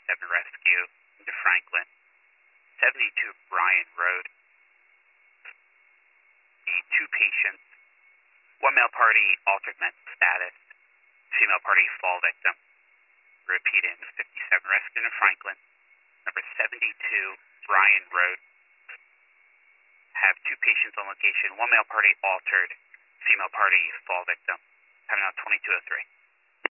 rescue into Franklin. 72 Bryan Road. The two patients, one male party altered mental status, female party fall victim. Repeating, 57 rescue into Franklin. Number 72 Bryan Road. Have two patients on location, one male party altered, female party fall victim. Time now 22:03.